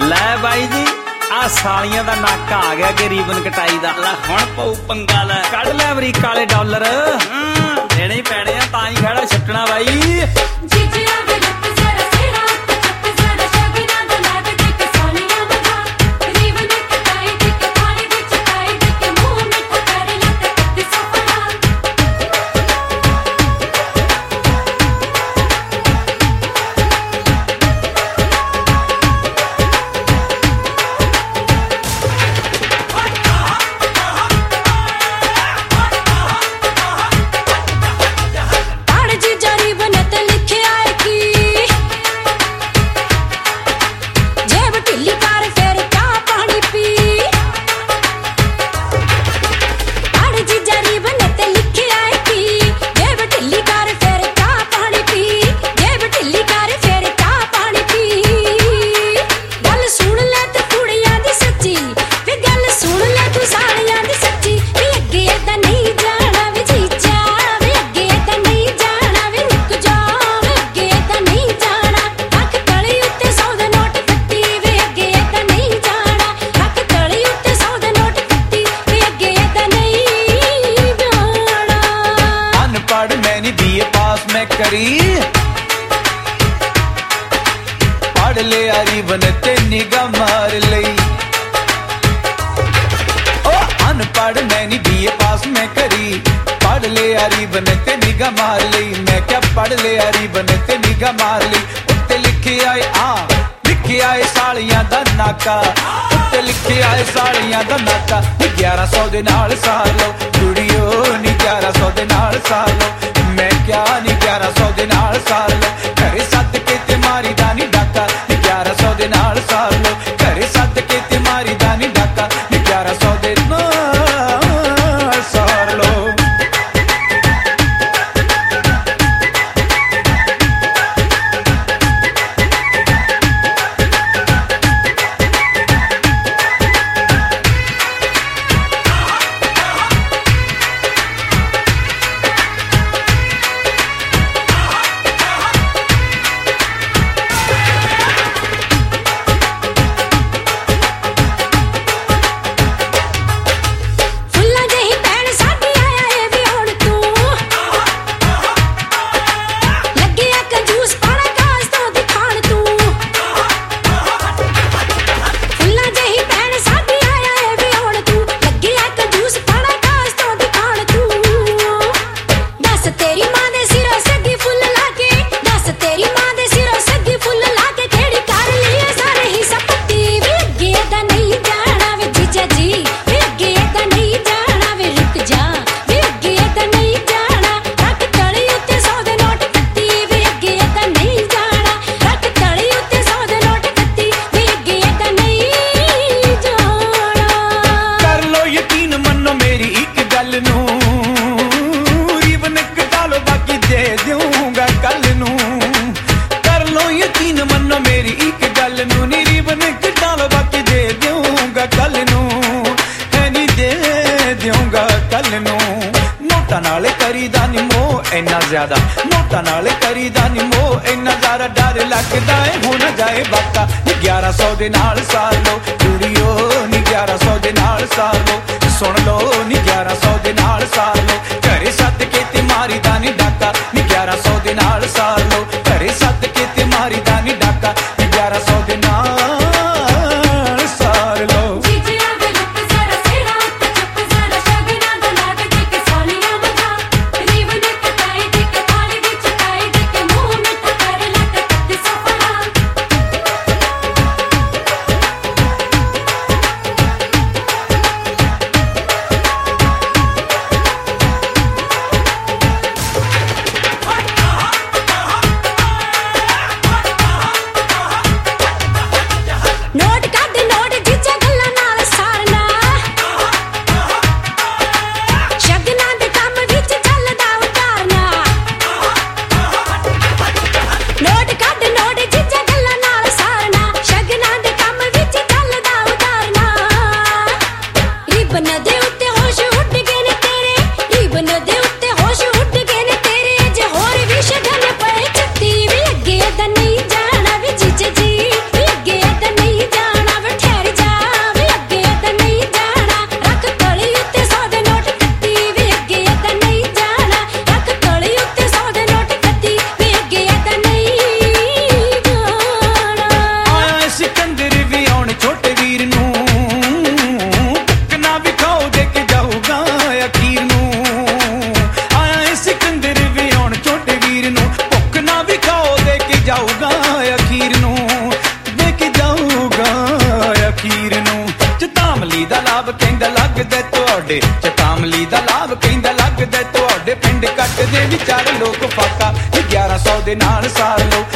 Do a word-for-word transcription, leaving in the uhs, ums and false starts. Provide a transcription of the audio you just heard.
ਲੈ ਬਾਈ ਜੀ ਆ ਸਾਲੀਆਂ ਦਾ ਨਾਕਾ ਆ ਗਿਆ ਕਿ ਰੀਬਨ ਕਟਾਈ ਦਾ। ਲੈ ਹੁਣ ਪਊ ਪੰਗਾ, ਲੈ ਕੱਢ ਲੈ ਅਮਰੀਕਾ ਵਾਲੇ ਡਾਲਰ, ਦੇਣੇ ਹੀ ਪੈਣੇ ਆ ਤਾਂ ਹੀ ਖੜਾ ਛੱਟਣਾ ਬਾਈ। पढ़ ले रीबन ते निगाह मार लई, ओ अनपढ़ मैंने बीए पास में करी। पढ़ ले रीबन ते निगाह मार लई, मैं क्या पढ़ ले रीबन ते निगाह मार लई। उत्ते लिखे आए आ लिखे आए सालियां दा नाका, उत्ते लिखे आए सालियां दा नाका। ग्यारह सौ दे नाल सार लो कुड़ियो नी, ग्यारह सौ दे नाल सार लो। मैं क्या नी ग्यारह सौ दे नाल सार लो, घरे सद के ते मारी दा नी डाका। ग्यारह सौ दे नाल सार लो, घरे सद के ते मारी दा नी डाका। ग्यारह सौ दे नाल सार लो। ज्यादा नोटा नाले करीदा नी मोह, इन्ना ज़्यादा डर लगदा है हो ना जाए बाका। ग्यारह सौ दे नाल सार लो कुड़ियो नी, ग्यारह सौ दे नाल सार लो। सुन लो नी ग्यारह सौ दे नाल सार लो, घरे सद के ते मारी दा नी डाका। नी ग्यारह सौ दे नाल सार लो, घरे सद के ते मारी दा नी डाका। ग्यारह सौ दे नाल सार लो। ਜਾਊਗਾ ਅਖੀਰ ਨੂੰ, ਵੇਖ ਜਾਊਗਾ ਅਖੀਰ ਨੂੰ। ਚਤਾਮਲੀ ਦਾ ਲਾਭ ਕਹਿੰਦਾ ਲੱਗਦਾ ਤੁਹਾਡੇ, ਚਤਾਮਲੀ ਦਾ ਲਾਭ ਕਹਿੰਦਾ ਲੱਗਦਾ ਤੁਹਾਡੇ ਪਿੰਡ ਕੱਟਦੇ ਵਿਚਾਰ ਲੋਕ ਫਾਕਾ, ਗਿਆਰਾਂ ਸੌ ਦੇ ਨਾਲ ਸਾਰ ਲਓ,